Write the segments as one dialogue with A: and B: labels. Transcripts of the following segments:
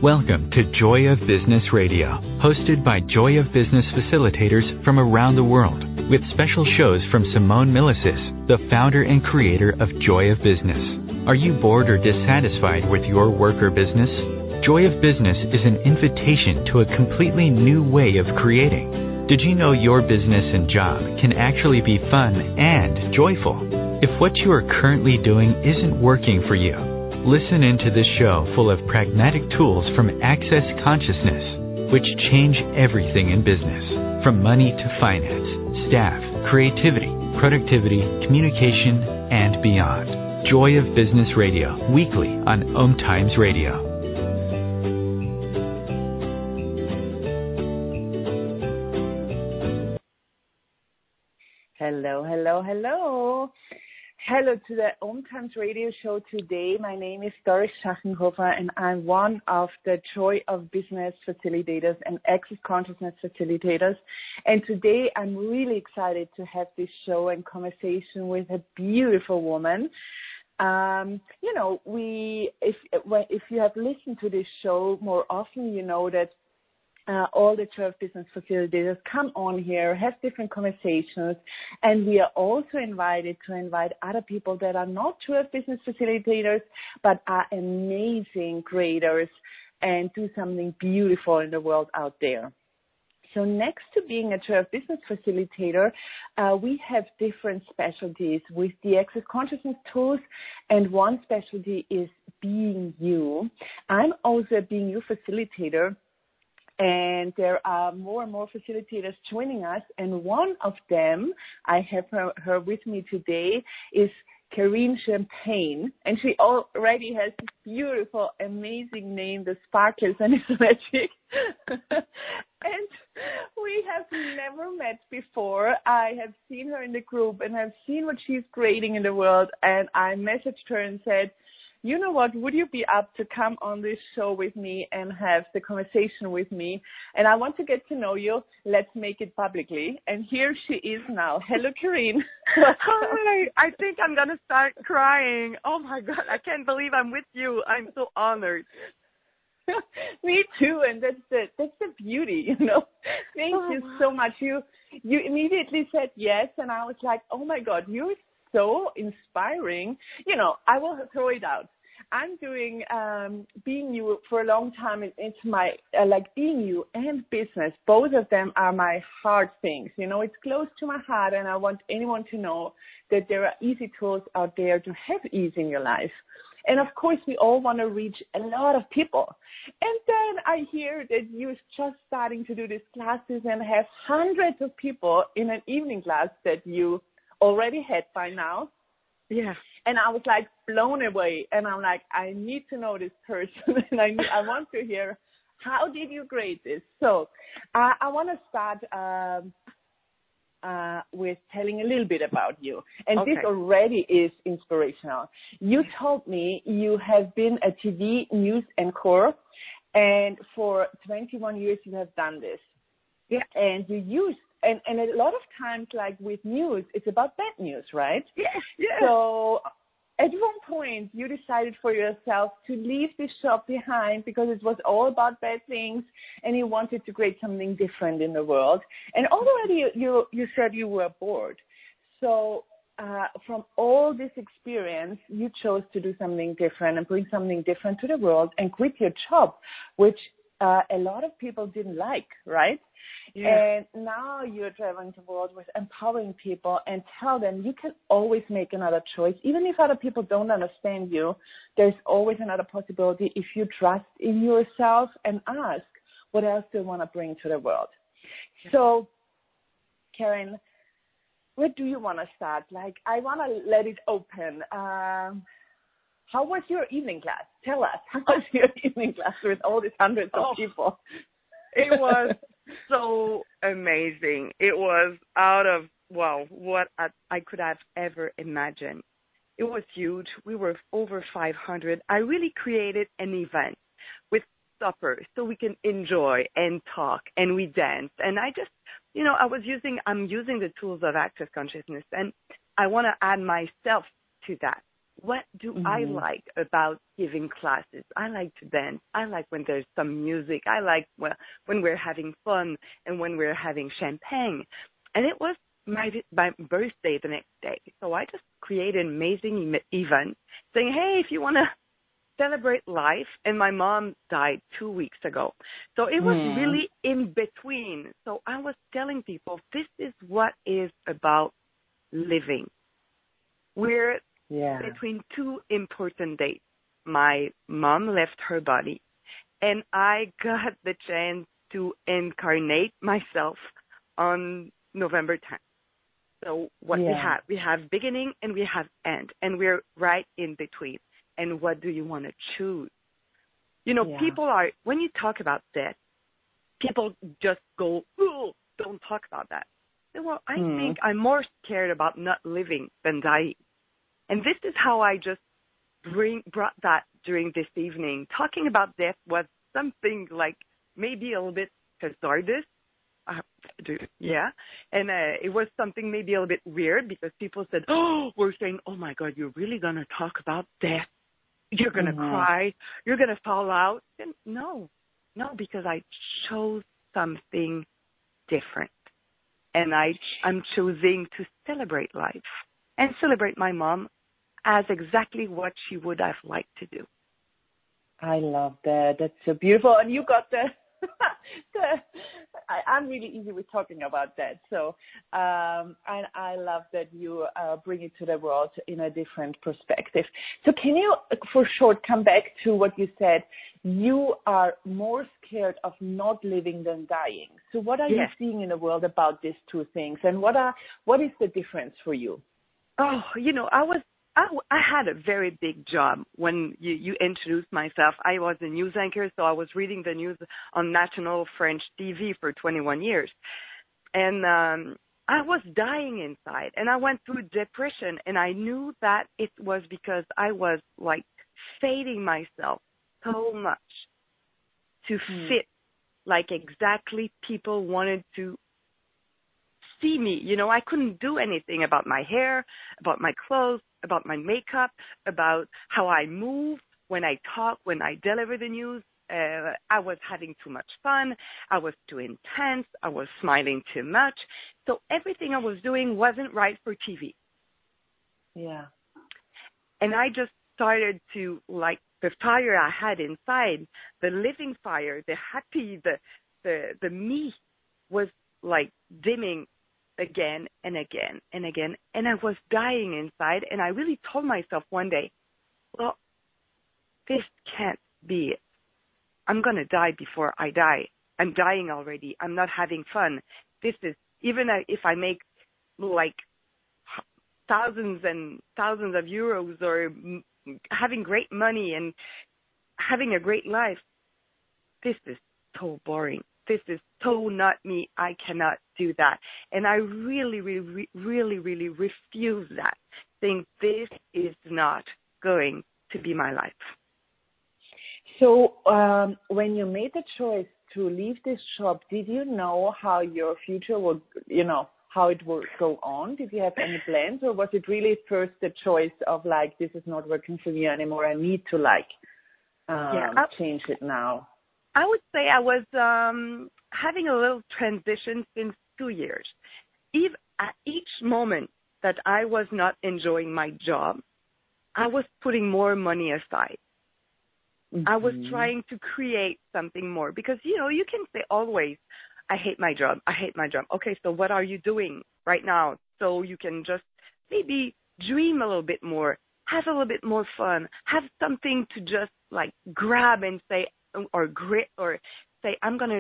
A: Welcome to Joy of Business Radio, hosted by Joy of Business facilitators from around the world, with special shows from Simone Milasas, the founder and creator of Joy of Business. Are you bored or dissatisfied with your work or business? Joy of Business is an invitation to a completely new way of creating. Did you know your business and job can actually be fun and joyful? If what you are currently doing isn't working for you, listen into this show full of pragmatic tools from Access Consciousness, which change everything in business, from money to finance, staff, creativity, productivity, communication, and beyond. Joy of Business Radio, weekly on Om Times Radio.
B: Hello, hello, hello. Hello to the Om Times Radio show today. My name is Doris Schachenhofer, and I'm one of the Joy of Business facilitators and Access Consciousness facilitators. And today I'm really excited to have this show and conversation with a beautiful woman. If you have listened to this show more often, you know that all the Joy of Business facilitators come on here, have different conversations, and we are also invited to invite other people that are not Joy of Business facilitators, but are amazing creators and do something beautiful in the world out there. So next to being a Joy of Business facilitator, we have different specialties with the Access Consciousness tools, and one specialty is Being You. I'm also a Being You facilitator, and there are more and more facilitators joining us, and one of them, I have her with me today, is Karine Champagne, and she already has this beautiful, amazing name, The Sparkles and It's Magic. And we have never met before. I have seen her in the group, and I've seen what she's creating in the world, and I messaged her and said, you know what, would you be up to come on this show with me and have the conversation with me? And I want to get to know you. Let's make it publicly. And here she is now. Hello, Karine.
C: Hi. I think I'm going to start crying. Oh, my God. I can't believe I'm with you. I'm so honored.
B: Me too. And that's the beauty, you know. Thank you so much. You immediately said yes. And I was like, oh, my God, you're so inspiring. You know, I will throw it out. I'm doing Being You for a long time, and it's my, Being You and business, both of them are my heart things. You know, it's close to my heart, and I want anyone to know that there are easy tools out there to have ease in your life. And of course, we all want to reach a lot of people. And then I hear that you're just starting to do these classes and have hundreds of people in an evening class that you already had by now.
C: Yeah.
B: And I was like blown away. And I'm like, I need to know this person. And I want to hear, how did you create this? So I want to start with telling a little bit about you. And
C: Okay.
B: This already is inspirational. You told me you have been a TV news anchor, and for 21 years you have done this.
C: Yeah.
B: And you used And a lot of times, like with news, it's about bad news, right?
C: Yes, yes.
B: So at one point, you decided for yourself to leave this job behind because it was all about bad things, and you wanted to create something different in the world. And already you said you were bored. So from all this experience, you chose to do something different and bring something different to the world and quit your job, which a lot of people didn't like, right? Yeah. And now you're traveling the world with empowering people and tell them you can always make another choice. Even if other people don't understand you, there's always another possibility if you trust in yourself and ask, what else do you want to bring to the world? Yeah. So, Karen, where do you want to start? Like, I want to let it open. How was your evening class? Tell us, how was your evening class with all these hundreds of people?
C: It was so amazing. It was out of, what I could have ever imagined. It was huge. We were over 500. I really created an event with supper so we can enjoy and talk, and we danced. And I just, I'm using the tools of Access Consciousness, and I want to add myself to that. What do I like about giving classes? I like to dance. I like when there's some music. I like when we're having fun and when we're having champagne. And it was my birthday the next day. So I just created an amazing event saying, hey, if you want to celebrate life. And my mom died 2 weeks ago. So it was really in between. So I was telling people, this is what is about living. We're between two important dates. My mom left her body, and I got the chance to incarnate myself on November 10th. So what we have beginning and we have end, and we're right in between. And what do you want to choose? You know, people are, when you talk about death, people just go, oh, don't talk about that. Well, I think I'm more scared about not living than dying. And this is how I just brought that during this evening. Talking about death was something like maybe a little bit hazardous. And it was something maybe a little bit weird because people said, oh, we're saying, oh, my God, you're really going to talk about death? You're going to cry? You're going to fall out? And no, because I chose something different. And I'm choosing to celebrate life and celebrate my mom as exactly what she would have liked to do.
B: I love that. That's so beautiful. And you got I'm really easy with talking about that. So, and I love that you bring it to the world in a different perspective. So can you, for short, come back to what you said? You are more scared of not living than dying. So what are you seeing in the world about these two things? And what is the difference for you?
C: Oh, you know, I had a very big job when you introduced myself. I was a news anchor, so I was reading the news on national French TV for 21 years. And I was dying inside, and I went through depression, and I knew that it was because I was, like, fading myself so much to fit, like, exactly people wanted to see me. You know, I couldn't do anything about my hair, about my clothes, about my makeup, about how I move, when I talk, when I deliver the news. I was having too much fun. I was too intense. I was smiling too much. So everything I was doing wasn't right for TV.
B: Yeah.
C: And I just started to, like, the fire I had inside, the living fire, the happy, the me was, like, dimming again and again and again, and I was dying inside, and I really told myself one day, well, this can't be it. I'm going to die before I die. I'm dying already. I'm not having fun. This is, even if I make, like, thousands and thousands of euros or having great money and having a great life, this is so boring. This is so not me. I cannot do that. And I really, really, really, really refuse that, saying this is not going to be my life.
B: So when you made the choice to leave this job, did you know how your future would, how it would go on? Did you have any plans, or was it really first the choice of, like, this is not working for me anymore, I need to, like, change it now?
C: I would say I was having a little transition since 2 years. At each moment that I was not enjoying my job, I was putting more money aside. I was trying to create something more because, you can say always, I hate my job. I hate my job. Okay, so what are you doing right now? So you can just maybe dream a little bit more, have a little bit more fun, have something to just, like, grab and say, or grit, or say, I'm going to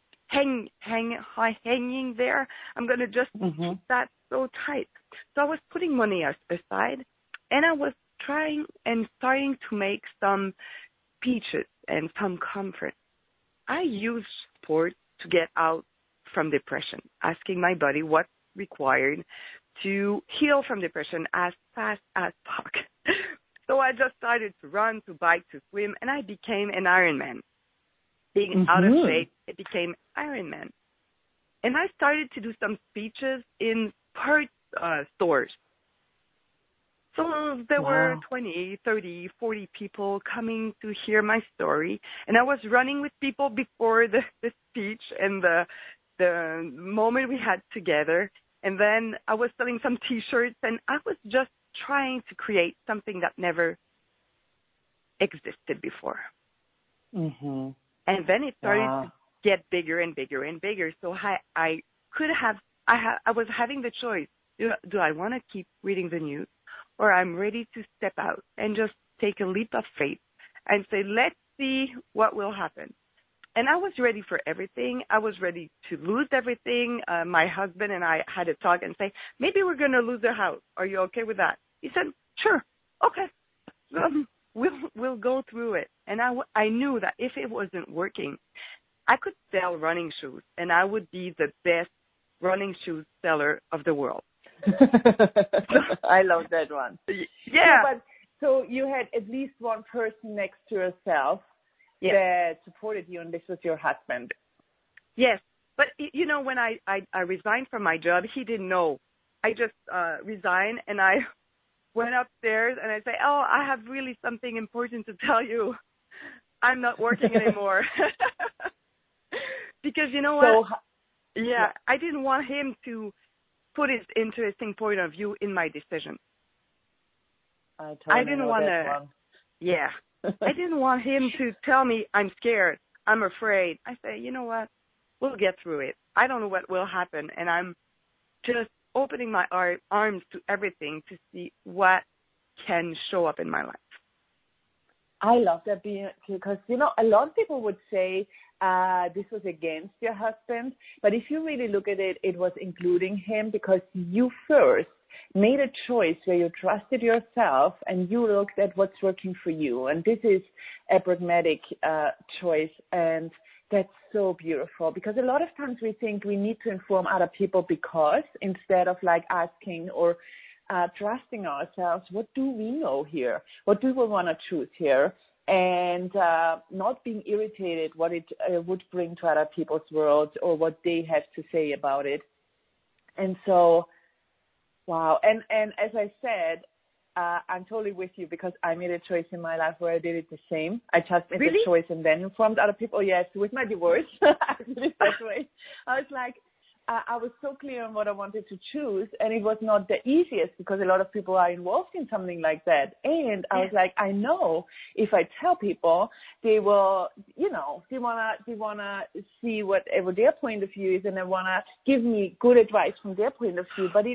C: hanging there. I'm going to just keep that so tight. So I was putting money aside, and I was trying and starting to make some speeches and some conference. I use sport to get out from depression, asking my body what's required to heal from depression as fast as possible. So I just started to run, to bike, to swim, and I became an Ironman. Being out of shape, it became Ironman. And I started to do some speeches in sports stores. So there were 20, 30, 40 people coming to hear my story. And I was running with people before the speech and the moment we had together. And then I was selling some T-shirts, and I was just trying to create something that never existed before.
B: Mm-hmm.
C: And then it started to get bigger and bigger and bigger. So I was having the choice. Do I want to keep reading the news, or I'm ready to step out and just take a leap of faith and say, let's see what will happen. And I was ready for everything. I was ready to lose everything. My husband and I had a talk and say, maybe we're going to lose the house. Are you okay with that? He said, sure. Okay. We'll go through it. And I knew that if it wasn't working, I could sell running shoes, and I would be the best running shoe seller of the world.
B: I love that one.
C: Yeah.
B: But so you had at least one person next to yourself that supported you, and this was your husband.
C: Yes. But, when I resigned from my job, he didn't know. I just resigned, and I went upstairs, and I say, oh, I have really something important to tell you. I'm not working anymore. Because you know what? I didn't want him to put his interesting point of view in my decision. I didn't want to. Yeah. I didn't want him to tell me I'm scared, I'm afraid. I say, you know what? We'll get through it. I don't know what will happen, and I'm just opening my arms to everything to see what can show up in my life.
B: I love that, because, a lot of people would say this was against your husband, but if you really look at it, it was including him, because you first made a choice where you trusted yourself and you looked at what's working for you. And this is a pragmatic choice, and that's so beautiful, because a lot of times we think we need to inform other people because, instead of asking or trusting ourselves, what do we know here? What do we want to choose here? And not being irritated what it would bring to other people's worlds or what they have to say about it. And so, wow. And as I said, I'm totally with you, because I made a choice in my life where I did it the same. I just made a choice and then informed other people. Yes, with my divorce, I did it that way. I was like, I was so clear on what I wanted to choose, and it was not the easiest, because a lot of people are involved in something like that. And I was like, I know if I tell people, they will, they wanna see whatever their point of view is, and they wanna give me good advice from their point of view. But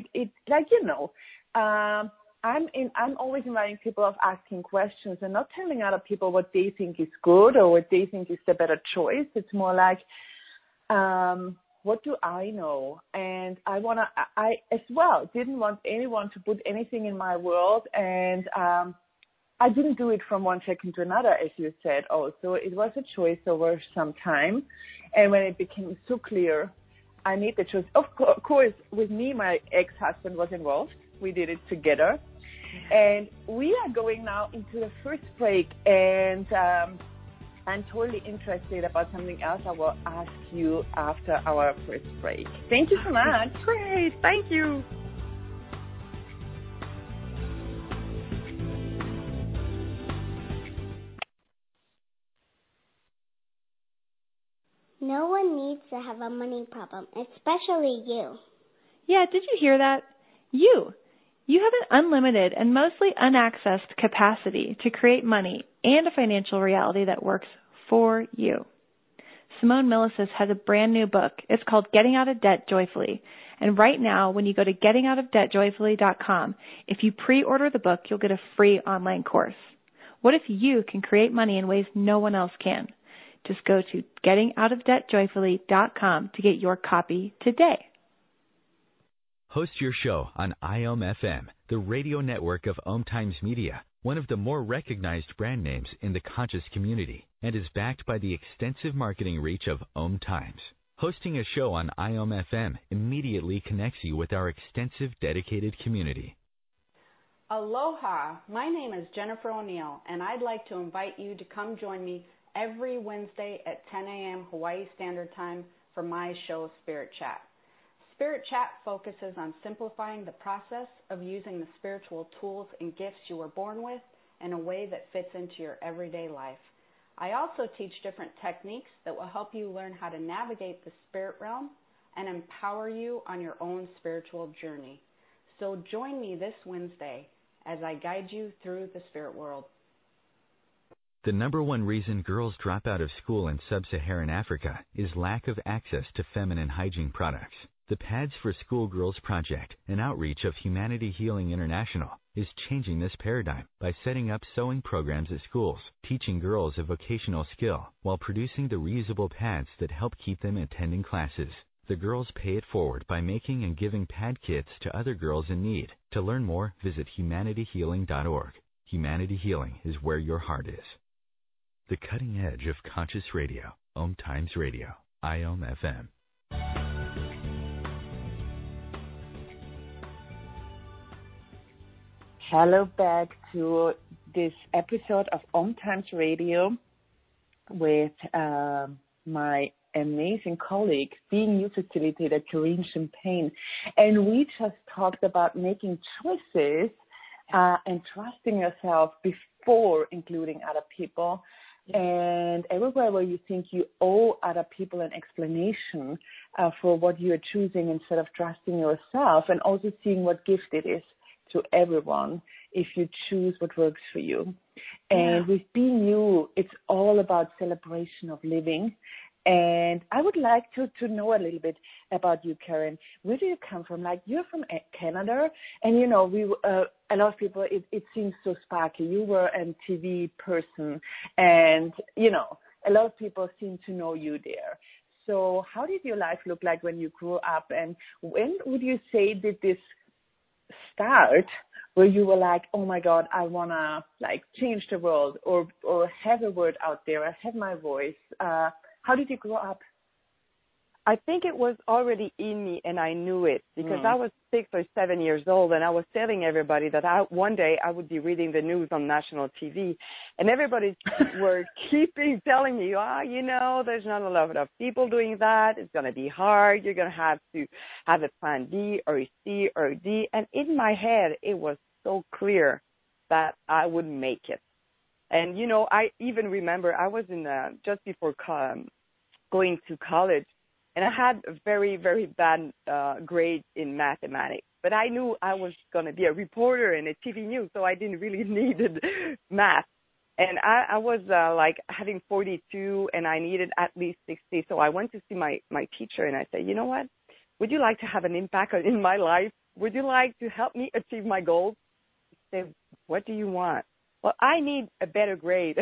B: I'm always inviting people of asking questions and not telling other people what they think is good or what they think is the better choice. It's more like, what do I know? And I as well didn't want anyone to put anything in my world. And I didn't do it from one second to another, as you said also. It was a choice over some time. And when it became so clear, I made the choice. Of course, with me, my ex-husband was involved. We did it together. And we are going now into the first break. And I'm totally interested about something else I will ask you after our first break. Thank you so much.
C: Great. Thank you.
D: No one needs to have a money problem, especially you.
E: Yeah, did you hear that? You have an unlimited and mostly unaccessed capacity to create money and a financial reality that works for you. Simone Milasas has a brand new book. It's called Getting Out of Debt Joyfully. And right now, when you go to gettingoutofdebtjoyfully.com, if you pre-order the book, you'll get a free online course. What if you can create money in ways no one else can? Just go to gettingoutofdebtjoyfully.com to get your copy today.
A: Host your show on IOM FM, the radio network of Om Times Media, one of the more recognized brand names in the conscious community, and is backed by the extensive marketing reach of Om Times. Hosting a show on IOM FM immediately connects you with our extensive dedicated community.
F: Aloha, my name is Jennifer O'Neill, and I'd like to invite you to come join me every Wednesday at 10 a.m. Hawaii Standard Time for my show, Spirit Chat. Spirit Chat focuses on simplifying the process of using the spiritual tools and gifts you were born with in a way that fits into your everyday life. I also teach different techniques that will help you learn how to navigate the spirit realm and empower you on your own spiritual journey. So join me this Wednesday as I guide you through the spirit world.
A: The number one reason girls drop out of school in sub-Saharan Africa is lack of access to feminine hygiene products. The Pads for Schoolgirls Project, an outreach of Humanity Healing International, is changing this paradigm by setting up sewing programs at schools, teaching girls a vocational skill while producing the reusable pads that help keep them attending classes. The girls pay it forward by making and giving pad kits to other girls in need. To learn more, visit humanityhealing.org. Humanity Healing is where your heart is. The cutting edge of conscious radio. Om Times Radio. IOM FM.
B: Hello back to this episode of Om Times Radio with my amazing colleague, being you facilitator, Karine Champagne. And we just talked about making choices and trusting yourself before including other people. And everywhere where you think you owe other people an explanation for what you are choosing instead of trusting yourself, and also seeing what gift it is to everyone if you choose what works for you. And with Being You, it's all about celebration of living. And I would like to know a little bit about you, Karen. Where do you come from? Like, you're from Canada, and, you know, a lot of people, it seems so sparkly. You were a TV person, and, you know, a lot of people seem to know you there. So how did your life look like when you grew up, and when would you say did this start where you were like, oh my God, I want to like change the world or have a word out there, or have my voice? How did you grow up?
C: I think it was already in me, and I knew it because I was 6 or 7 years old, and I was telling everybody that one day I would be reading the news on national TV, and everybody were keeping telling me, you know, there's not a lot of people doing that. It's going to be hard. You're going to have a plan B or a C or a D. And in my head, it was so clear that I would make it. And, you know, I even remember I was in just before going to college, and I had a very, very bad grade in mathematics. But I knew I was going to be a reporter in a TV news, so I didn't really need math. And I was like having 42, and I needed at least 60. So I went to see my teacher, and I said, you know what? Would you like to have an impact in my life? Would you like to help me achieve my goals? He said, what do you want? Well, I need a better grade.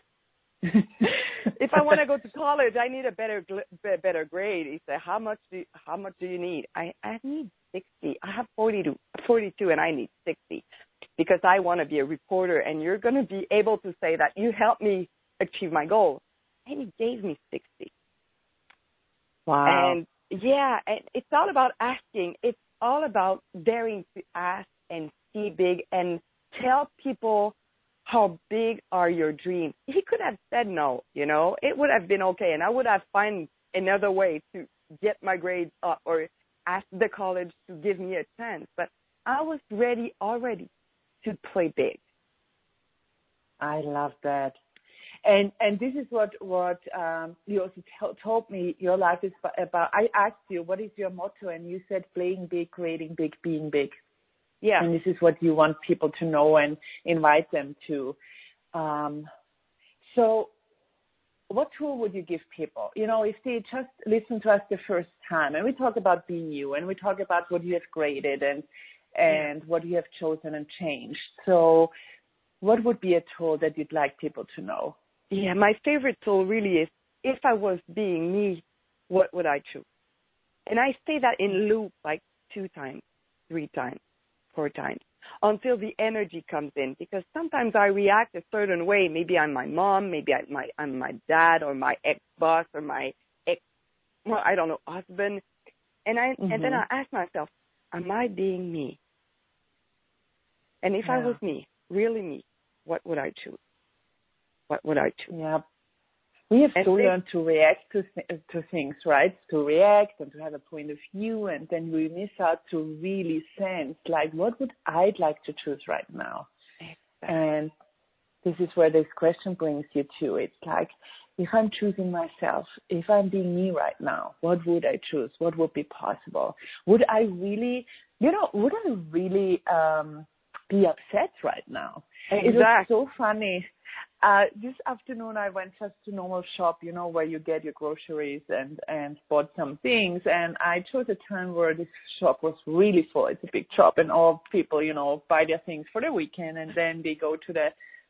C: If I want to go to college, I need a better grade. He said, how much do you need? I need 60. I have 42, and I need 60 because I want to be a reporter, and you're going to be able to say that you helped me achieve my goal. And he gave me 60.
B: Wow.
C: And yeah, and it's all about asking. It's all about daring to ask and see big and tell people how big are your dreams. He could have said no, you know. It would have been okay, and I would have found another way to get my grades up or ask the college to give me a chance. But I was ready already to play big.
B: I love that. And this is what you also told me your life is about. I asked you, what is your motto? And you said playing big, creating big, being big.
C: Yeah.
B: And this is what you want people to know and invite them to. So what tool would you give people? You know, if they just listen to us the first time, and we talk about Being You, and we talk about what you have graded and what you have chosen and changed. So what would be a tool that you'd like people to know?
C: Yeah, my favorite tool really is, if I was being me, what would I choose? And I say that in loop like 2 times, 3 times, 4 times, until the energy comes in. Because sometimes I react a certain way. Maybe I'm my mom, maybe I'm my dad or my ex-boss or my husband. And then I ask myself, am I being me? And if I was me, really me, what would I choose? What would I choose?
B: Yeah. We have to learn to react to things, right? To react and to have a point of view, and then we miss out to really sense, like, what would I like to choose right now? And this is where this question brings you to. It's like, if I'm choosing myself, if I'm being me right now, what would I choose? What would be possible? Would I really, would I really be upset right now?
C: Exactly.
B: It was so funny. This afternoon I went just to normal shop, where you get your groceries and bought some things. And I chose a time where this shop was really full. It's a big shop, and all people, buy their things for the weekend, and then they go to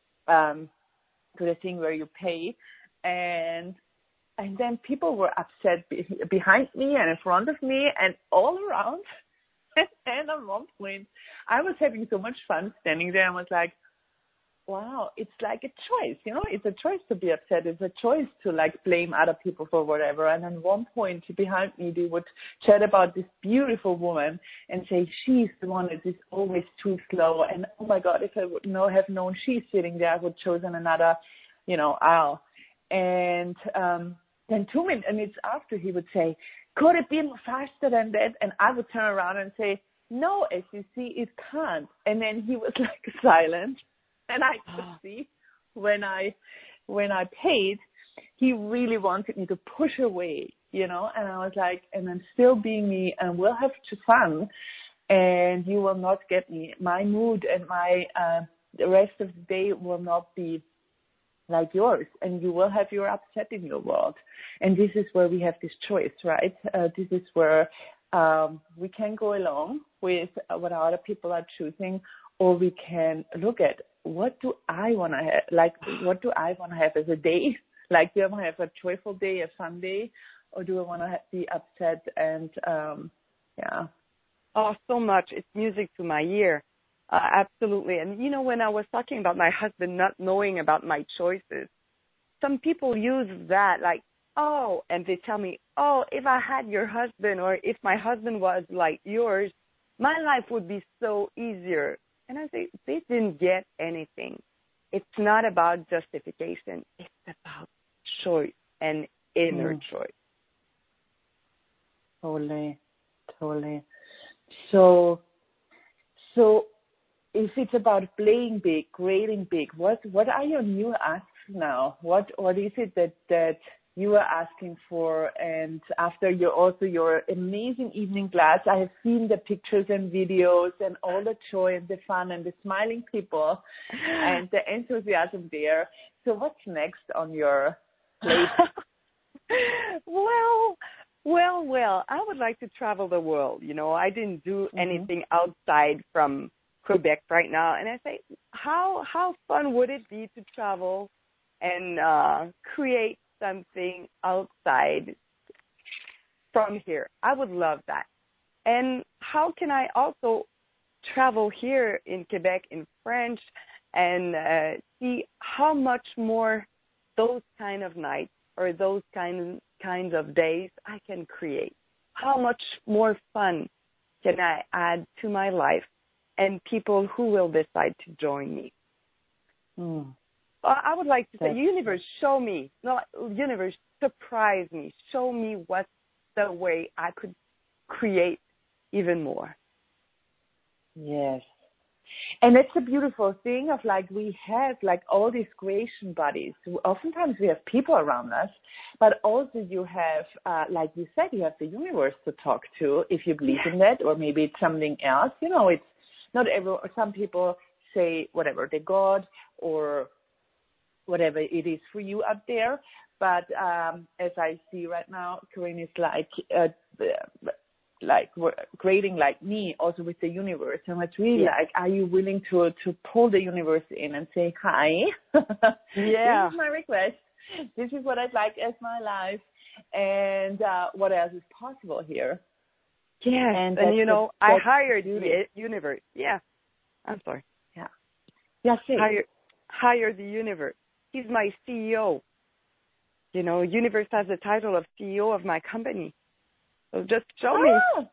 B: the thing where you pay. And then people were upset behind me and in front of me and all around. And at one point, I was having so much fun standing there and was like, wow, it's like a choice, it's a choice to be upset. It's a choice to blame other people for whatever. And at one point behind me, they would chat about this beautiful woman and say, she's the one that is always too slow. And oh my God, if I would have known she's sitting there, I would have chosen another, aisle. And then 2 minutes after, he would say, could it be faster than that? And I would turn around and say, no, as you see, it can't. And then he was silent. And I could see when I paid, he really wanted me to push away, and I was like, and I'm still being me, and we'll have fun, and you will not get me. My mood and my the rest of the day will not be like yours, and you will have your upset in your world. And this is where we have this choice, right? This is where we can go along with what other people are choosing, or we can look at, what do I want to have? What do I want to have as a day? Do I want to have a joyful day, a fun day, or do I want to be upset? And
C: Oh, so much. It's music to my ear. Absolutely. And, when I was talking about my husband not knowing about my choices, some people use that and they tell me, oh, if I had your husband, or if my husband was like yours, my life would be so easier. And I say, they didn't get anything. It's not about justification. It's about choice and inner choice.
B: Totally. So if it's about playing big, creating big, what are your new asks now? What is it that you are asking for? And after your amazing evening class, I have seen the pictures and videos and all the joy and the fun and the smiling people and the enthusiasm there. So what's next on your plate?
C: Well, I would like to travel the world. I didn't do anything outside from Quebec right now. And I say, how fun would it be to travel and create something outside from here? I would love that. And how can I also travel here in Quebec in French and see how much more those kind of nights or those kinds of days I can create? How much more fun can I add to my life and people who will decide to join me? I would like to say, universe, show me. No, universe, surprise me. Show me what's the way I could create even more.
B: Yes. And it's a beautiful thing of we have all these creation buddies. Oftentimes we have people around us, but also you have, like you said, you have the universe to talk to if you believe in that, or maybe it's something else. It's not some people say whatever, the God or whatever it is for you out there. But as I see right now, Corinne is creating like me, also with the universe. And it's really are you willing to pull the universe in and say, hi, this is my request. This is what I'd like as my life. And what else is possible here?
C: Yeah, and I hired the universe. Yeah, I'm sorry.
B: Yeah,
C: hire the universe. He's my CEO. Universe has the title of CEO of my company. So just show me.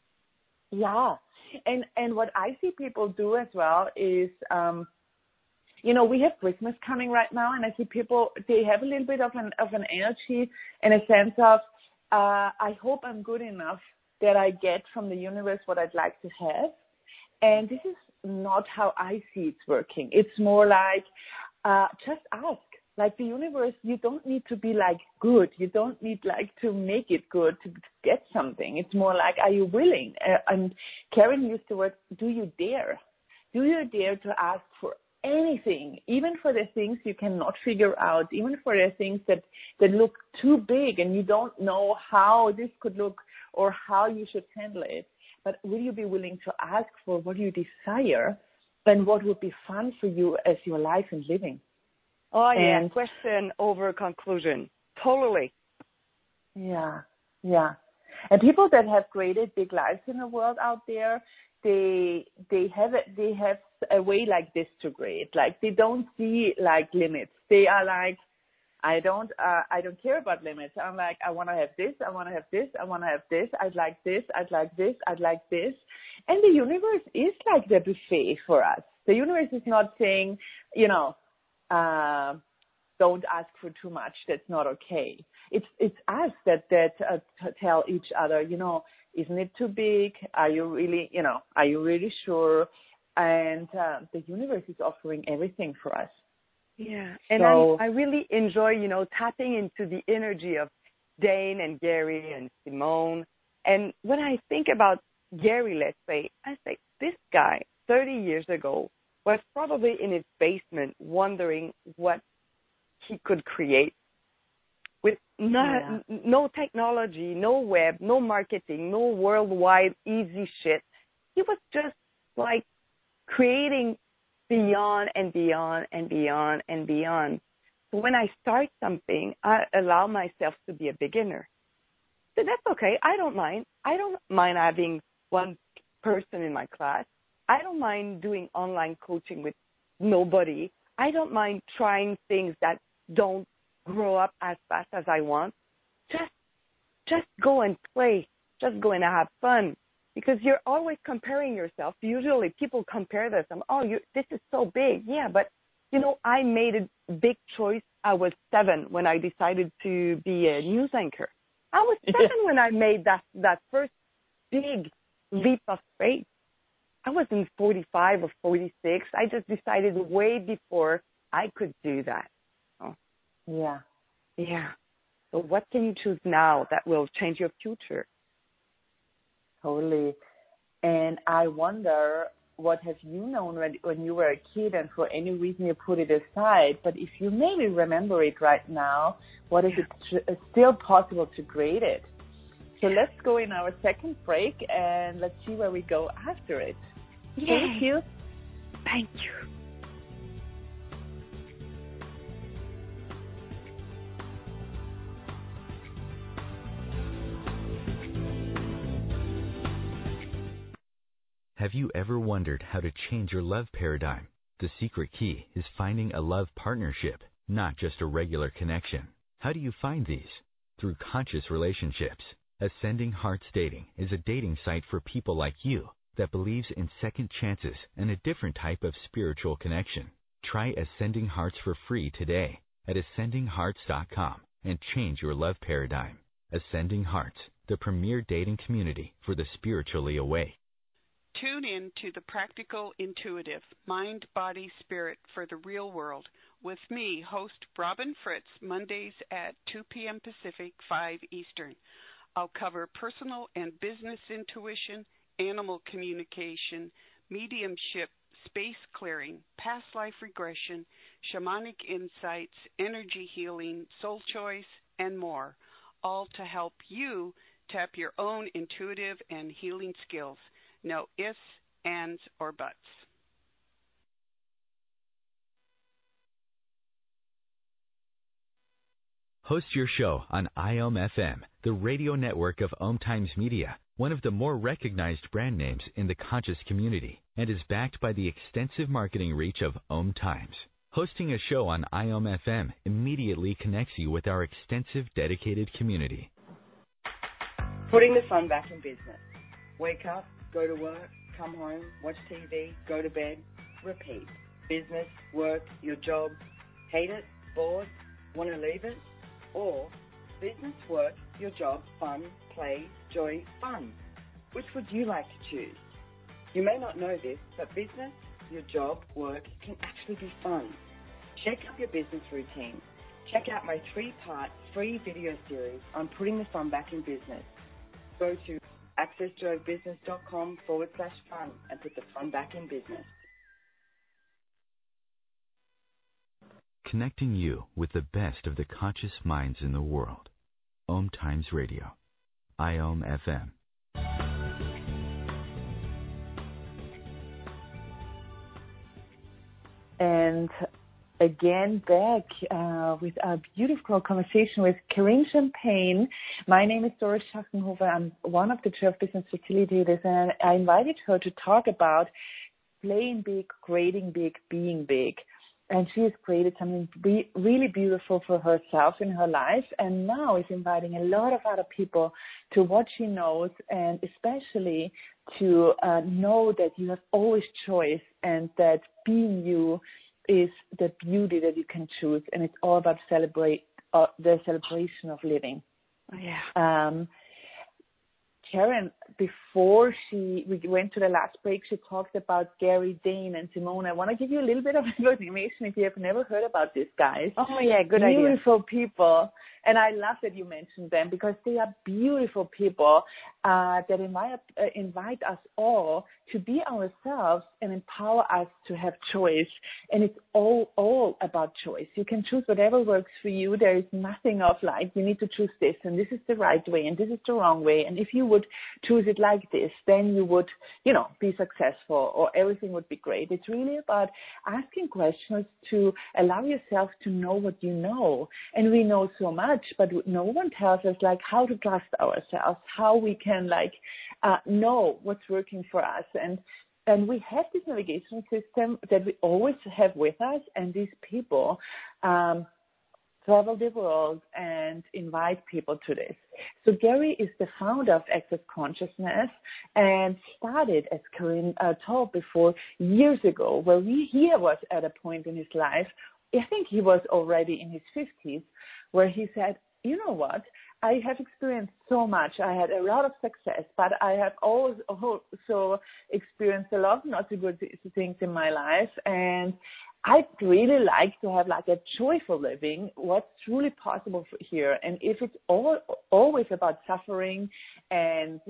B: Yeah. And what I see people do as well is we have Christmas coming right now, and I see people, they have a little bit of an energy and a sense of, I hope I'm good enough that I get from the universe what I'd like to have. And this is not how I see it's working. It's more like, just ask. Like the universe, you don't need to be like good. You don't need like to make it good to get something. It's more like, are you willing? And Karen used the word, do you dare? Do you dare to ask for anything, even for the things you cannot figure out, even for the things that look too big and you don't know how this could look or how you should handle it? But will you be willing to ask for what you desire and what would be fun for you as your life and living?
C: Oh, yeah, question over conclusion. Totally.
B: Yeah. And people that have created big lives in the world out there, they have a way like this to create. Like they don't see like limits. They are like, I don't care about limits. I'm like, I want to have this, I want to have this, I want to have this, I'd like this, I'd like this, I'd like this. And the universe is like the buffet for us. The universe is not saying, don't ask for too much. That's not okay. It's us that tell each other, isn't it too big? Are you really sure? And the universe is offering everything for us.
C: Yeah, and I really enjoy, tapping into the energy of Dane and Gary and Simone. And when I think about Gary, let's say, I say this guy 30 years ago was probably in his basement wondering what he could create with no technology, no web, no marketing, no worldwide easy shit. He was just like creating beyond and beyond and beyond and beyond. So when I start something, I allow myself to be a beginner. So that's okay. I don't mind. I don't mind having one person in my class. I don't mind doing online coaching with nobody. I don't mind trying things that don't grow up as fast as I want. Just go and play. Just go and have fun. Because you're always comparing yourself. Usually people compare this. This is so big. Yeah, but, I made a big choice. I was 7 when I decided to be a news anchor. I was 7 when I made that first big leap of faith. I wasn't 45 or 46. I just decided way before I could do that. Oh.
B: Yeah.
C: So what can you choose now that will change your future?
B: Totally. And I wonder, what have you known when you were a kid and for any reason you put it aside? But if you maybe remember it right now, what is it still possible to create it? So let's go in our second break and let's see where we go after it.
C: Yay.
B: Thank you.
C: Thank you.
A: Have you ever wondered how to change your love paradigm? The secret key is finding a love partnership, not just a regular connection. How do you find these? Through conscious relationships. Ascending Hearts Dating is a dating site for people like you that believes in second chances and a different type of spiritual connection. Try Ascending Hearts for free today at ascendinghearts.com and change your love paradigm. Ascending Hearts, the premier dating community for the spiritually awake.
G: Tune in to the Practical Intuitive, Mind, Body, Spirit for the Real World with me, host Robin Fritz, Mondays at 2 p.m. Pacific, 5 Eastern. I'll cover personal and business intuition, animal communication, mediumship, space clearing, past life regression, shamanic insights, energy healing, soul choice, and more, all to help you tap your own intuitive and healing skills. No ifs, ands, or buts.
A: Host your show on IOM FM, the radio network of Om Times Media, one of the more recognized brand names in the conscious community, and is backed by the extensive marketing reach of Om Times. Hosting a show on IOM FM immediately connects you with our extensive dedicated community.
H: Putting the fun back in business. Wake up, go to work, come home, watch TV, go to bed, repeat. Business, work, your job, hate it, bored, want to leave it? Or business, work, your job, fun, play, joy, fun? Which would you like to choose? You may not know this, but business, your job, work can actually be fun. Check up your business routine. Check out my 3-part free video series on putting the fun back in business. Go to accessjoybusiness.com/fun and put the fun back in business.
A: Connecting you with the best of the conscious minds in the world. Om Times Radio. IOM FM.
B: And again, back with our beautiful conversation with Karine Champagne. My name is Doris Schachenhofer. I'm one of the 12 business facilitators, and I invited her to talk about playing big, creating big, being big. And she has created something really beautiful for herself in her life, and now is inviting a lot of other people to what she knows, and especially to know that you have always choice, and that being you is the beauty that you can choose, and it's all about the celebration of living.
C: Yeah.
B: Karen, before we went to the last break, she talked about Gary, Dane, and Simone. I want to give you a little bit of information if you have never heard about these guys.
C: Oh, yeah, good idea.
B: Beautiful people. And I love that you mentioned them because they are beautiful people that invite us all to be ourselves and empower us to have choice. And it's all about choice. You can choose whatever works for you. There is nothing of like, you need to choose this, and this is the right way, and this is the wrong way. And if you would choose it like this, then you would, be successful, or everything would be great. It's really about asking questions to allow yourself to know what you know. And we know so much, but no one tells us like how to trust ourselves, how we can know what's working for us. And we have this navigation system that we always have with us, and these people travel the world and invite people to this. So Gary is the founder of Access Consciousness and started, as Karine told before, years ago, where he was at a point in his life, I think he was already in his 50s, where he said, you know what, I have experienced so much. I had a lot of success, but I have also experienced a lot of not so good things in my life, and I'd really like to have like a joyful living, what's truly possible here. And if it's always about suffering and,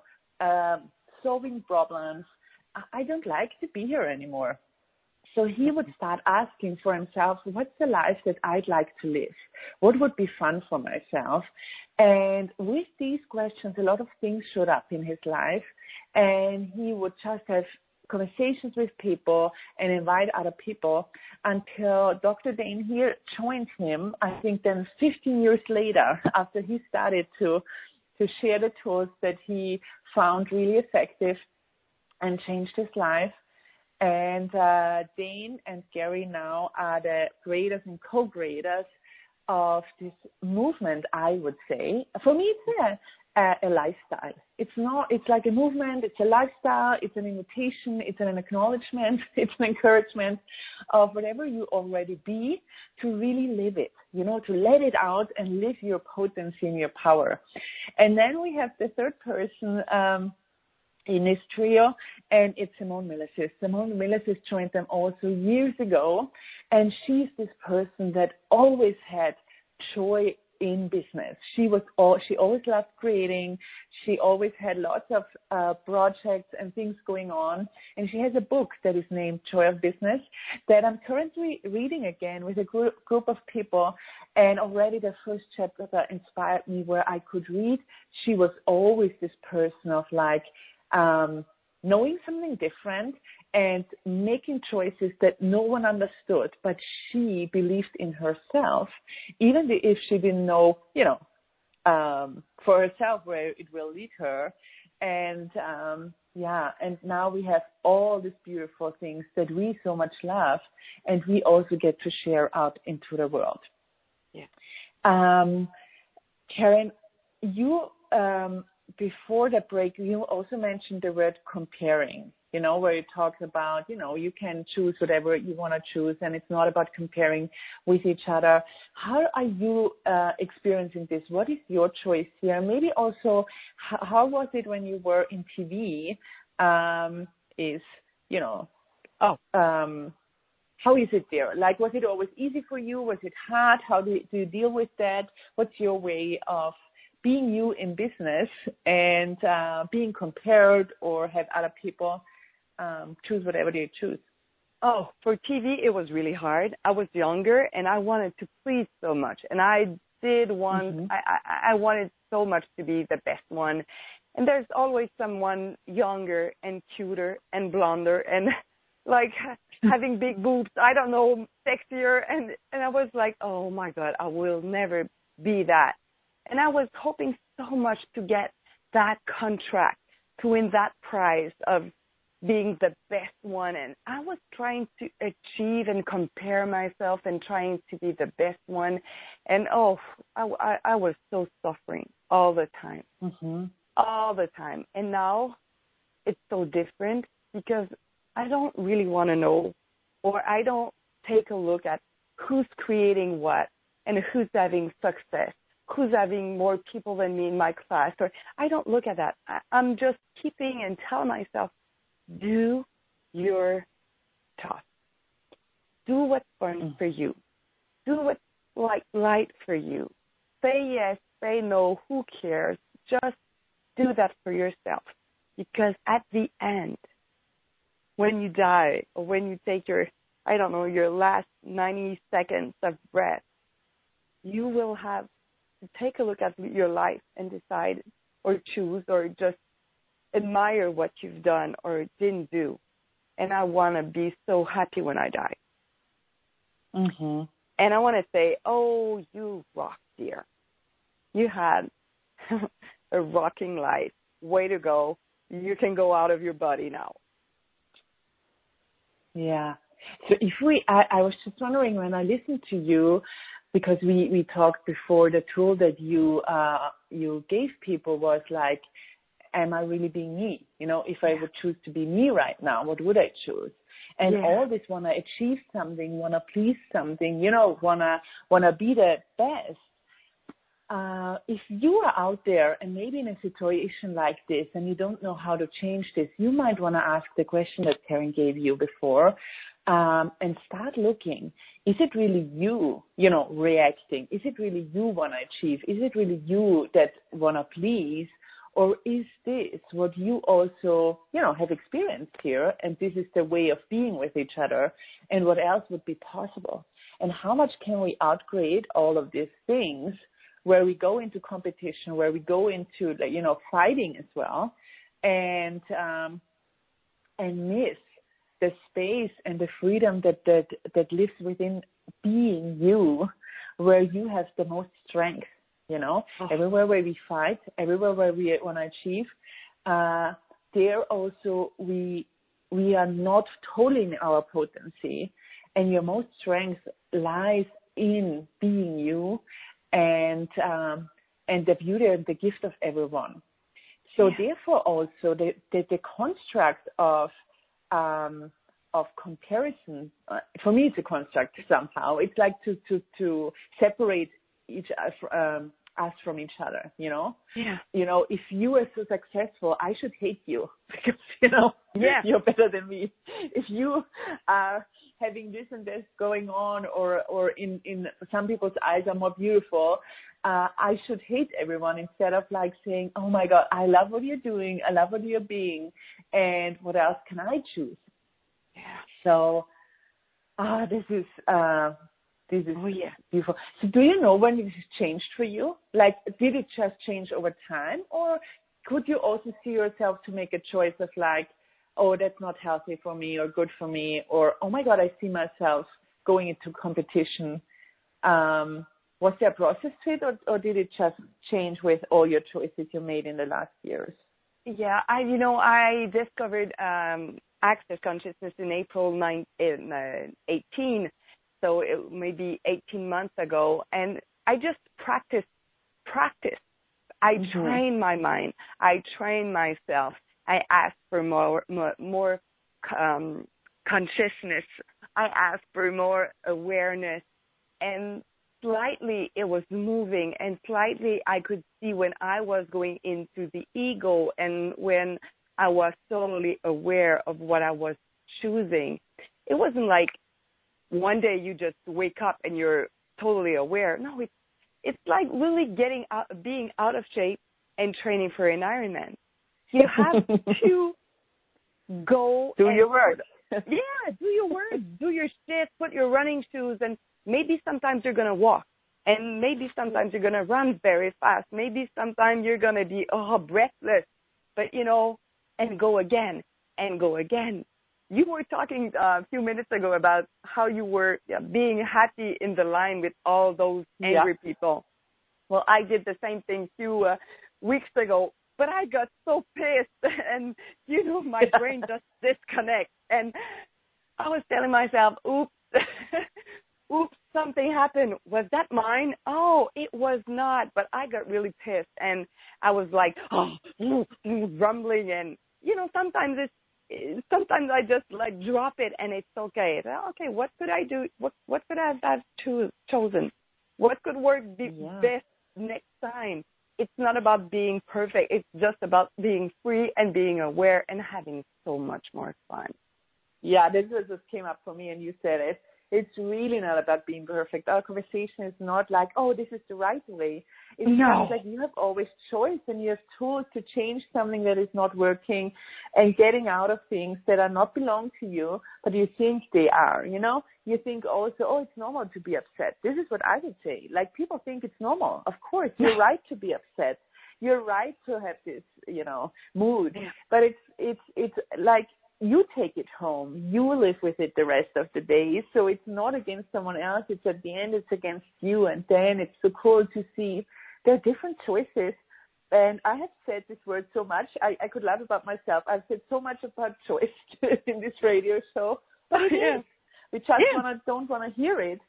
B: solving problems, I don't like to be here anymore. So he would start asking for himself, what's the life that I'd like to live? What would be fun for myself? And with these questions, a lot of things showed up in his life, and he would just have conversations with people and invite other people until Dr. Dane here joined him, I think then 15 years later, after he started to share the tools that he found really effective and changed his life. And Dane and Gary now are the creators and co-creators of this movement, I would say. For me, it's a lifestyle. It's like a movement, it's a lifestyle, it's an invitation, it's an acknowledgement, it's an encouragement of whatever you already be, to really live it, to let it out and live your potency and your power. And then we have the third person in this trio, and it's Simone Milasas. Simone Milasas joined them also years ago, and she's this person that always had joy in business. She always loved creating. She always had lots of projects and things going on, and she has a book that is named Joy of Business that I'm currently reading again with a group of people, and already the first chapter that inspired me, where I could read, she was always this person of knowing something different and making choices that no one understood, but she believed in herself, even if she didn't know, for herself where it will lead her. And and now we have all these beautiful things that we so much love, and we also get to share out into the world. Yeah. Karen, you before the break, you also mentioned the word comparing. where it talks about, you can choose whatever you want to choose, and it's not about comparing with each other. How are you experiencing this? What is your choice here? Maybe also, how was it when you were in TV? How is it there? Like, was it always easy for you? Was it hard? How do you deal with that? What's your way of being you in business and being compared, or have other people choose whatever they choose?
C: Oh, for TV, it was really hard. I was younger, and I wanted to please so much. And I did want, I wanted so much to be the best one. And there's always someone younger and cuter and blonder and like having big boobs, I don't know, sexier. And I was like, oh my God, I will never be that. And I was hoping so much to get that contract, to win that prize of being the best one. And I was trying to achieve and compare myself and trying to be the best one. And I was so suffering all the time, all the time. And now it's so different because I don't really want to know, or I don't take a look at who's creating what and who's having success, who's having more people than me in my class. Or I don't look at that. I'm just keeping and telling myself, do your task. Do what's fun for you. Do what's light for you. Say yes, say no, who cares? Just do that for yourself. Because at the end, when you die or when you take your last 90 seconds of breath, you will have to take a look at your life and decide or choose or just admire what you've done or didn't do. And I want to be so happy when I die. And I want to say, oh, you rock, dear. You had a rocking life. Way to go. You can go out of your body now.
B: Yeah. So I was just wondering when I listened to you, because we talked before, the tool that you gave people was like, am I really being me? If I would choose to be me right now, what would I choose? And all this want to achieve something, want to please something, want to be the best. If you are out there and maybe in a situation like this and you don't know how to change this, you might want to ask the question that Karen gave you before, and start looking. Is it really you, reacting? Is it really you want to achieve? Is it really you that want to please? Or is this what you also, have experienced here, and this is the way of being with each other, and what else would be possible? And how much can we upgrade all of these things where we go into competition, where we go into, fighting as well, and miss the space and the freedom that lives within being you, where you have the most strength, everywhere where we fight, everywhere where we want to achieve, there also we are not totally in our potency, and your most strength lies in being you, and the beauty and the gift of everyone. So therefore also the construct of comparison, for me it's a construct somehow. It's like to separate us from each other, if you are so successful, I should hate you because, you're better than me. If you are having this and this going on, or in some people's eyes are more beautiful, I should hate everyone, instead of like saying, oh my God, I love what you're doing. I love what you're being. And what else can I choose? Yeah. So, this is beautiful. So do you know when it changed for you? Like, did it just change over time? Or could you also see yourself to make a choice of like, oh, that's not healthy for me or good for me? Or, oh my God, I see myself going into competition. Was there a process to it, or did it just change with all your choices you made in the last years?
C: Yeah, I discovered Access Consciousness in April 18. So it may be 18 months ago, and I just practiced. I trained my mind. I trained myself, I asked for more consciousness. I asked for more awareness, and slightly it was moving, and slightly I could see when I was going into the ego and when I was totally aware of what I was choosing. It wasn't like one day you just wake up and you're totally aware. No, it's like really being out of shape and training for an Ironman. You have to go
B: do your work.
C: Yeah, do your work, do your shit, put your running shoes, and maybe sometimes you're going to walk, and maybe sometimes you're going to run very fast. Maybe sometimes you're going to be breathless, but, and go again and go again. You were talking a few minutes ago about how you were being happy in the line with all those angry people. Well, I did the same thing a few weeks ago, but I got so pissed, and, my brain just disconnects. And I was telling myself, oops, something happened. Was that mine? Oh, it was not. But I got really pissed, and I was like, rumbling. And, sometimes I just like drop it, and it's okay. Okay, what could I do? What could I have chosen? What could work best next time? It's not about being perfect. It's just about being free and being aware and having so much more fun.
B: Yeah, this just came up for me, and you said it. It's really not about being perfect. Our conversation is not like, this is the right way. It's like you have always choice, and you have tools to change something that is not working and getting out of things that are not belong to you, but you think they are, You think also, it's normal to be upset. This is what I would say. Like, people think it's normal. Of course, you're right to be upset. You're right to have this, mood. Yeah. But it's like, you take it home. You live with it the rest of the day. So it's not against someone else. It's at the end, it's against you. And then it's so cool to see there are different choices. And I have said this word so much. I could laugh about myself. I've said so much about choice in this radio show. But it is. We just don't want to hear it.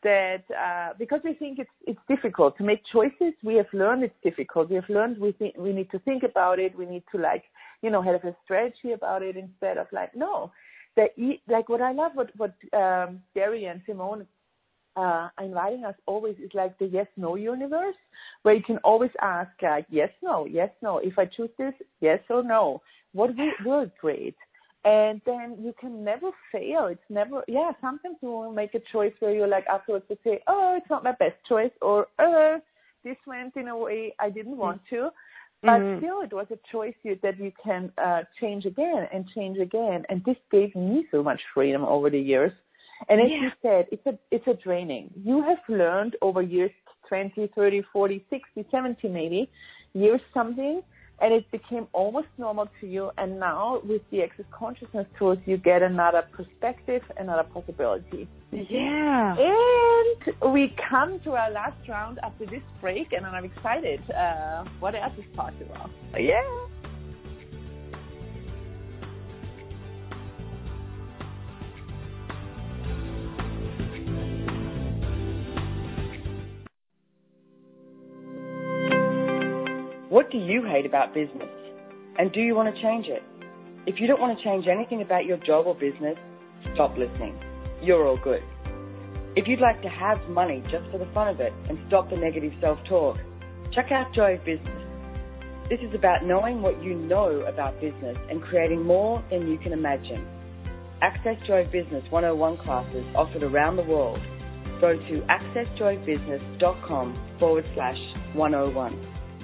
B: That because we think it's difficult to make choices. We have learned it's difficult. We have learned we need to think about it. We need to have a strategy about it instead of no. What I love what Gary and Simone are inviting us always is like the yes/no universe, where you can always ask yes, no. If I choose this, yes or no. What will great? And then you can never fail. It's never, sometimes you will make a choice where you're like afterwards to say, it's not my best choice, or this went in a way I didn't want to. But still, it was a choice that you can change again and change again. And this gave me so much freedom over the years. And as you said, it's a training. You have learned over years, 20, 30, 40, 60, 70 maybe, years something, and it became almost normal to you. And now with the Access Consciousness tools, you get another perspective, another possibility.
C: Yeah.
B: And we come to our last round after this break, and I'm excited. What else is possible?
C: Yeah.
H: What do you hate about business? And do you want to change it? If you don't want to change anything about your job or business, stop listening. You're all good. If you'd like to have money just for the fun of it and stop the negative self-talk, check out Joy of Business. This is about knowing what you know about business and creating more than you can imagine. Access Joy of Business 101 classes offered around the world. Go to accessjoybusiness.com/101.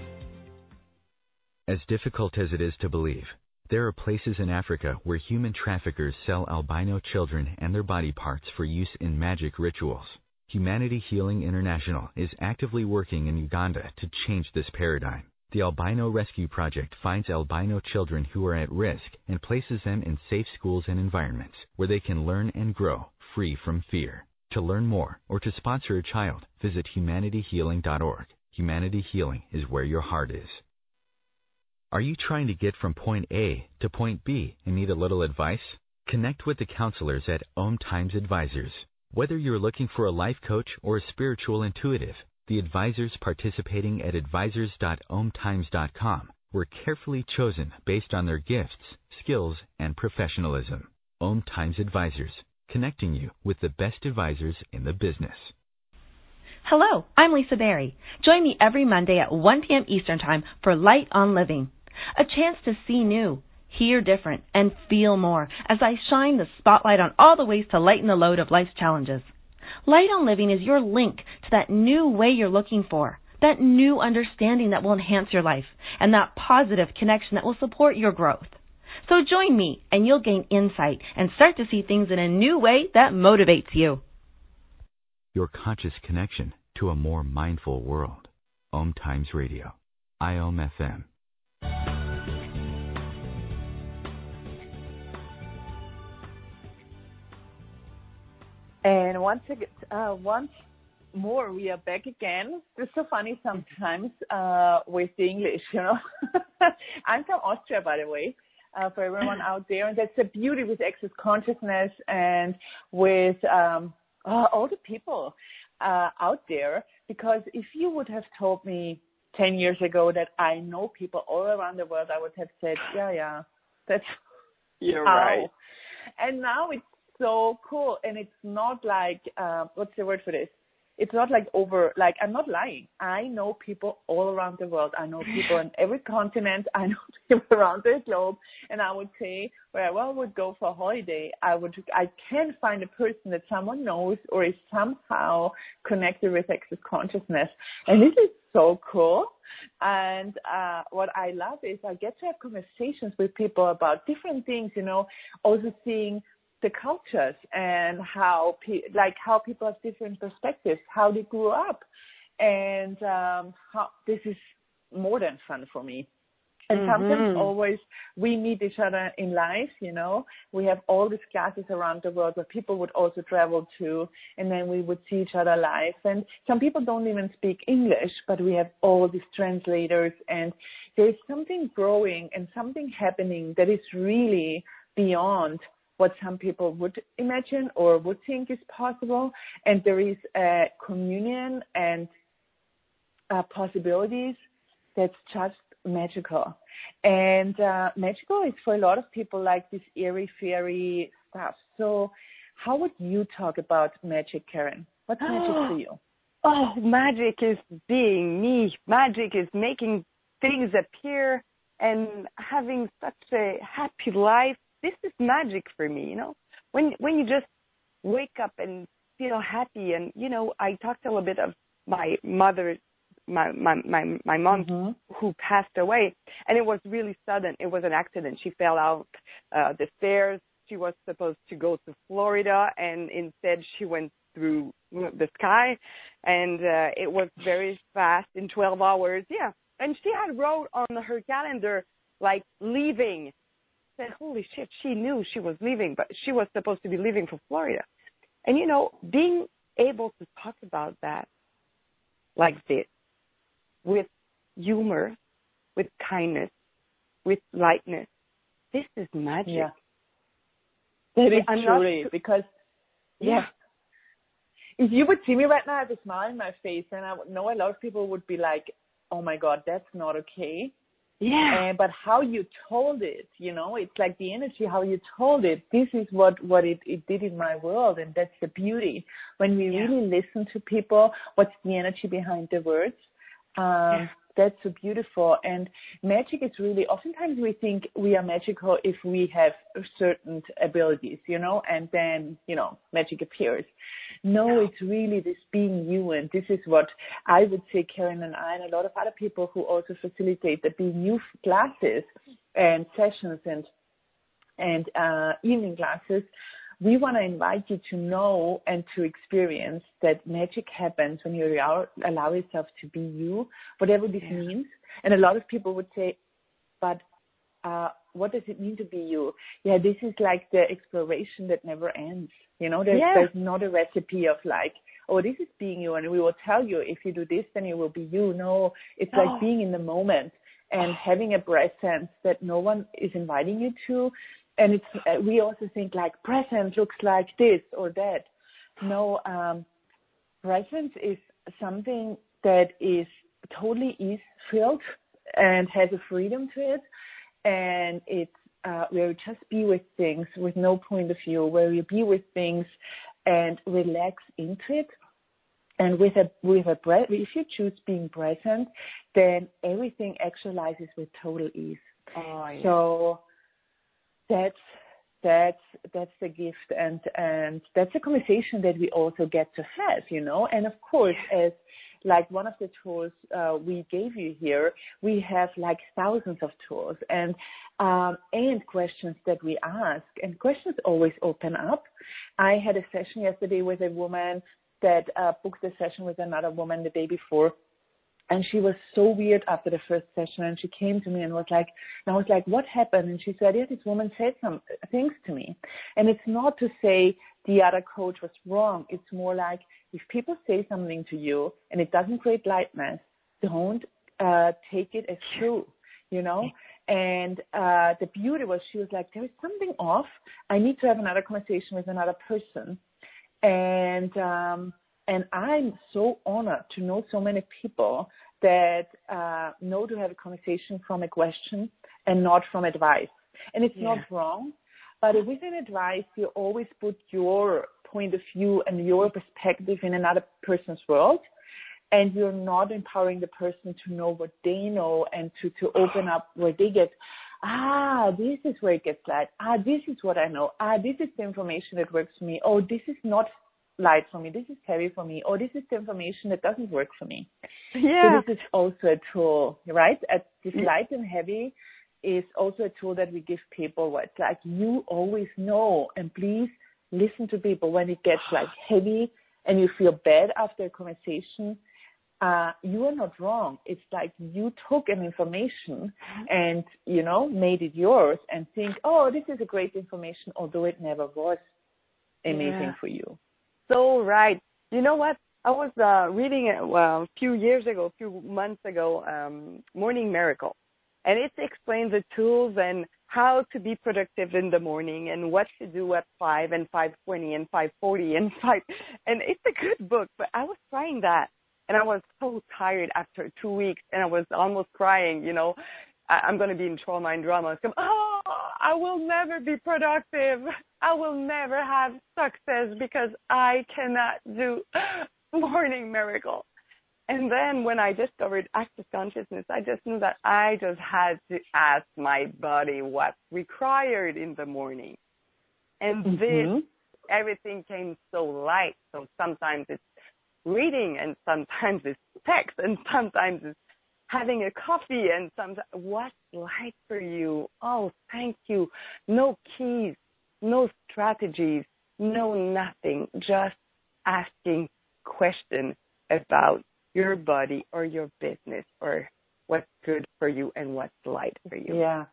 A: As difficult as it is to believe, there are places in Africa where human traffickers sell albino children and their body parts for use in magic rituals. Humanity Healing International is actively working in Uganda to change this paradigm. The Albino Rescue Project finds albino children who are at risk and places them in safe schools and environments where they can learn and grow free from fear. To learn more or to sponsor a child, visit humanityhealing.org. Humanity Healing is where your heart is. Are you trying to get from point A to point B and need a little advice? Connect with the counselors at Om Times Advisors. Whether you're looking for a life coach or a spiritual intuitive, the advisors participating at advisors.omtimes.com were carefully chosen based on their gifts, skills, and professionalism. Om Times Advisors, connecting you with the best advisors in the business.
I: Hello, I'm Lisa Berry. Join me every Monday at 1 p.m. Eastern Time for Light on Living, a chance to see new, hear different, and feel more as I shine the spotlight on all the ways to lighten the load of life's challenges. Light on Living is your link to that new way you're looking for, that new understanding that will enhance your life, and that positive connection that will support your growth. So join me, and you'll gain insight and start to see things in a new way that motivates you.
A: Your conscious connection to a more mindful world. Om Times Radio. IOM FM.
B: And once more, we are back again. It's so funny sometimes with the English, you know. I'm from Austria, by the way, for everyone out there. And that's the beauty with Access Consciousness and with all the people out there. Because if you would have told me 10 years ago that I know people all around the world, I would have said, yeah, that's
C: You're
B: how.
C: right.
B: And now it's so cool. And it's not like, what's the word for this? It's not like I'm not lying. I know people all around the world. I know people in every continent. I know people around the globe. And I would say, wherever I would go for a holiday, I can find a person that someone knows or is somehow connected with Access Consciousness. And this is so cool. And what I love is I get to have conversations with people about different things, you know, also seeing the cultures and how people have different perspectives, how they grew up, and how this is more than fun for me. And sometimes always we meet each other in life, you know. We have all these classes around the world where people would also travel to, and then we would see each other live. And some people don't even speak English, but we have all these translators, and there's something growing and something happening that is really beyond what some people would imagine or would think is possible. And there is a communion and possibilities that's just magical. And magical is for a lot of people like this airy-fairy stuff. So how would you talk about magic, Karen? What's magic for you?
C: Oh, magic is being me. Magic is making things appear and having such a happy life. This is magic for me, you know. When you just wake up and feel happy, and you know, I talked a little bit of my mother, my mom who passed away, and it was really sudden. It was an accident. She fell out the stairs. She was supposed to go to Florida, and instead she went through the sky, and it was very fast in 12 hours. Yeah, and she had wrote on her calendar like leaving. Said, holy shit, she knew she was leaving, but she was supposed to be leaving for Florida. And, you know, being able to talk about that like this, with humor, with kindness, with lightness, this is magic.
B: Yeah. That is truly, because, yeah. If you would see me right now, I have a smile on my face, and I know a lot of people would be like, oh, my God, that's not okay.
C: Yeah.
B: But how you told it, you know, it's like the energy, how you told it, this is what it did in my world. And that's the beauty. When we really listen to people, what's the energy behind the words? That's so beautiful. And magic is really, oftentimes we think we are magical if we have certain abilities, you know, and then, you know, magic appears. No, it's really this being you. And this is what I would say, Karen and I, and a lot of other people who also facilitate the being you classes and sessions and evening classes. We want to invite you to know and to experience that magic happens when you allow yourself to be you, whatever this means. And a lot of people would say, but what does it mean to be you? Yeah, this is like the exploration that never ends. You know, there's not a recipe of like, oh, this is being you, and we will tell you if you do this, then you will be you. No, it's like being in the moment and having a presence that no one is inviting you to. And it's we also think like presence looks like this or that. No, presence is something that is totally filled and has a freedom to it. And it's where you just be with things with no point of view, where you be with things and relax into it. And with a breath, if you choose being present, then everything actualizes with total ease.
C: Oh, yeah.
B: So that's the gift, and that's a conversation that we also get to have, And of course, as like one of the tools we gave you here, we have like thousands of tools and questions that we ask, and questions always open up. I had a session yesterday with a woman that booked a session with another woman the day before. And she was so weird after the first session, and she came to me and was like, what happened? And she said, yeah, this woman said some things to me. And it's not to say the other coach was wrong. It's more like if people say something to you and it doesn't create lightness, don't take it as true, And the beauty was she was like, there is something off. I need to have another conversation with another person. And I'm so honored to know so many people that know to have a conversation from a question and not from advice. And it's not wrong, but with an advice, you always put your point of view and your perspective in another person's world, and you're not empowering the person to know what they know and to open up where they get, this is where it gets light. This is what I know. This is the information that works for me. Oh, this is not light for me, this is heavy for me, or this is the information that doesn't work for me.
C: Yeah.
B: So this is also a tool, right? This light and heavy is also a tool that we give people where it's like, you always know, and please listen to people when it gets like heavy and you feel bad after a conversation. You are not wrong. It's like you took an information and, made it yours and think, oh, this is a great information, although it never was amazing for you.
C: So right. You know what? I was reading a few months ago, Morning Miracle, and it explains the tools and how to be productive in the morning and what to do at 5 and 5:20 and 5:40 and 5. And it's a good book, but I was trying that, and I was so tired after 2 weeks, and I was almost crying. I'm going to be in trauma and drama. So, I will never be productive. I will never have success because I cannot do Morning Miracle. And then when I discovered Access Consciousness, I just knew that I just had to ask my body what's required in the morning. And everything came so light. So sometimes it's reading, and sometimes it's text, and sometimes it's having a coffee, and sometimes what's light for you? Oh, thank you. No keys, no strategies, no nothing. Just asking questions about your body or your business or what's good for you and what's light for you.
B: Yeah.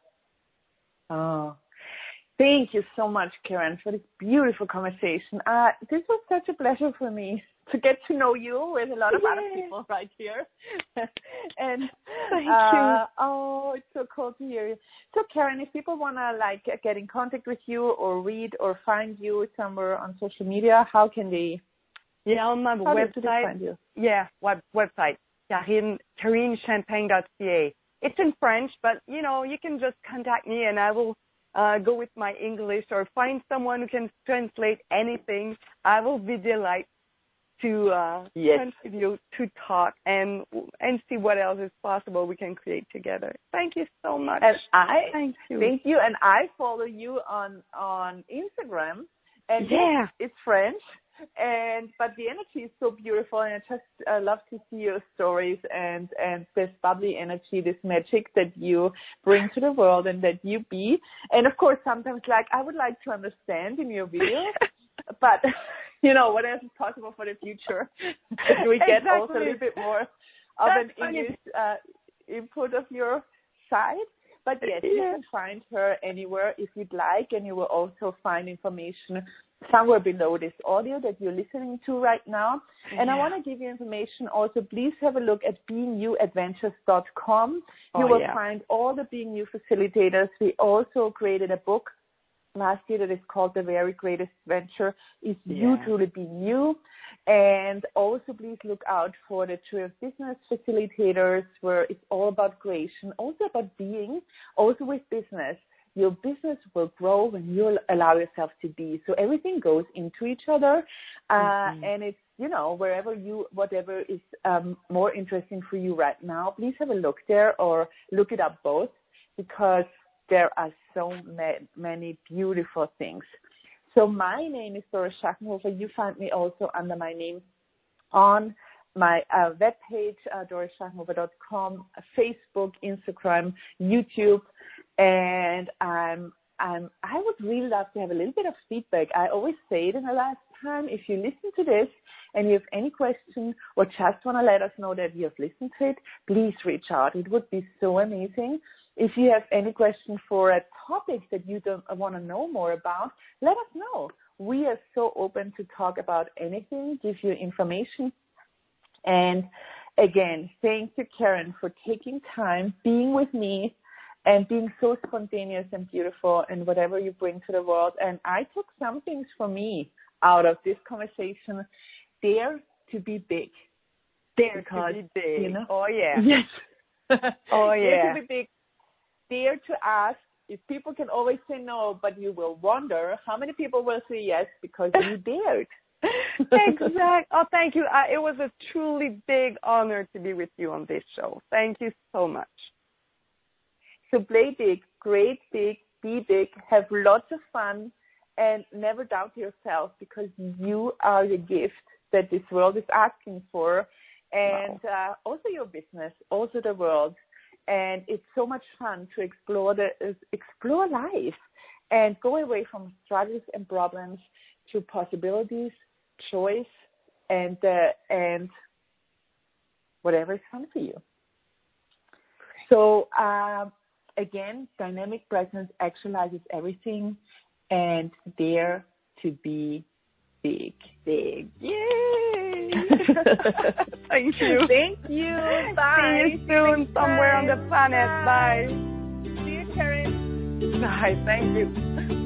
B: Oh, thank you so much, Karen, for this beautiful conversation. This was such a pleasure for me to get to know you with a lot of other people right here. And
C: thank you.
B: Oh, it's so cool to hear you. So, Karen, if people want to get in contact with you or read or find you somewhere on social media, how can they?
C: Yeah, on my website.
B: Find you?
C: Yeah, website, KarineChampagne.ca. It's in French, but, you can just contact me and I will go with my English or find someone who can translate anything. I will be delighted to contribute, to talk, and see what else is possible we can create together. Thank you so much.
B: And
C: thank you.
B: Thank you. And I follow you on Instagram. And it's French. But the energy is so beautiful, and I just love to see your stories and this bubbly energy, this magic that you bring to the world and that you be. And of course, sometimes I would like to understand in your videos, but what else is possible for the future? We get also a little bit more of an English input of your side. But yes, you can find her anywhere if you'd like, and you will also find information somewhere below this audio that you're listening to right now. And I want to give you information also. Please have a look at beingyouadventures.com. You will find all the Being You facilitators. We also created a book last year that is called The Very Greatest Venture, is you truly being you. And also please look out for the Joy of Business facilitators, where it's all about creation, also about being, also with business. Your business will grow when you allow yourself to be. So everything goes into each other. And it's, whatever is more interesting for you right now, please have a look there or look it up both, because there are so many beautiful things. So my name is Doris Schachenhofer. You find me also under my name on my webpage, dorisschachenhofer.com, Facebook, Instagram, YouTube, and I would really love to have a little bit of feedback. I always say it in the last time, if you listen to this and you have any question or just want to let us know that you have listened to it, please reach out. It would be so amazing. If you have any question for a topic that you don't want to know more about, let us know. We are so open to talk about anything, give you information. And again, thank you, Karen, for taking time, being with me, and being so spontaneous and beautiful in whatever you bring to the world. And I took some things for me out of this conversation. Dare to be big.
C: Dare to be big. Oh, yeah.
B: Yes.
C: Oh, yeah.
B: Dare to be big. Dare to ask. If people can always say no, but you will wonder how many people will say yes because you dared.
C: Exactly. Oh, thank you. It was a truly big honor to be with you on this show. Thank you so much.
B: So play big, great big, be big, have lots of fun, and never doubt yourself, because you are the gift that this world is asking for, and also your business, also the world. And it's so much fun to explore life and go away from struggles and problems to possibilities, choice, and whatever is fun for you. So again, dynamic presence actualizes everything, and dare to be big. Big. Yay!
C: Thank you.
B: Thank you. Bye.
C: See you soon somewhere on the planet. Bye.
B: See you, Karen.
C: Bye. Thank you.